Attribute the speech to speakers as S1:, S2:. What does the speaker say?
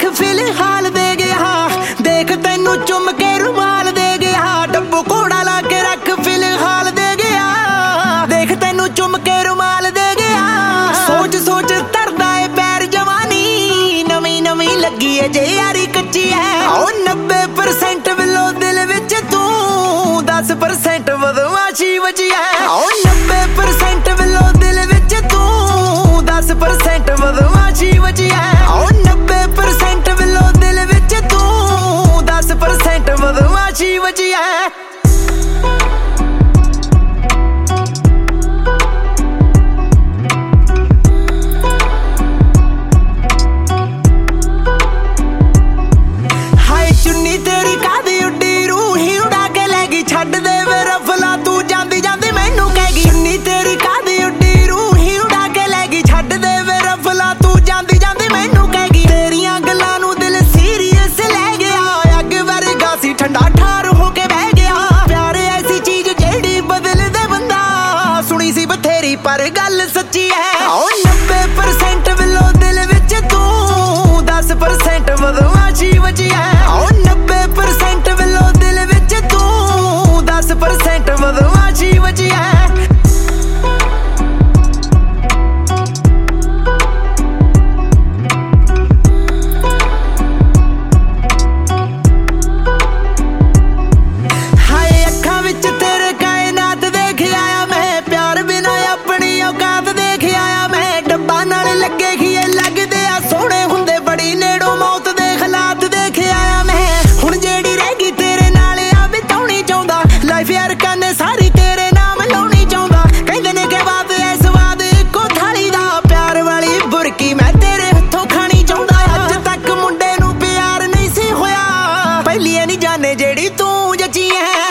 S1: फिलहाल दे गया। देख तैनू चुम के रुमाल दे गया। डब्बू घोड़ा ला के रख फिलहाल दे गया। देख तैनू चुम के रुमाल दे गया। सोच सोच तरदा है पैर जवानी। नवी नवी लगी है जे यारी कच्ची है। ओ 90% विलो दिल विच तू 10% बदमाशी बची है। ओ 90% विलो दिल विच तू 10% बदमाशी बची है। ओ 90% विलो दिल विच तू 10% बदमाशी बची है। पर गल सच्ची है। ओ 90% विलो दिल विच तू 10% बदमाशी बची है। ओ 90% विलो दिल विच तू 10% बदमाशी बची है। सारी तेरे नाम लाउनी चाहुंदा। कहंदे ने कि बात ऐ स्वाद इक्को थाली दा। प्यार वाली बुरकी मैं तेरे हत्थों खानी चाहुंदा। अज तक मुंडे नूं प्यार नहीं सी होया। पहली नहीं जाने जेड़ी तू जची है।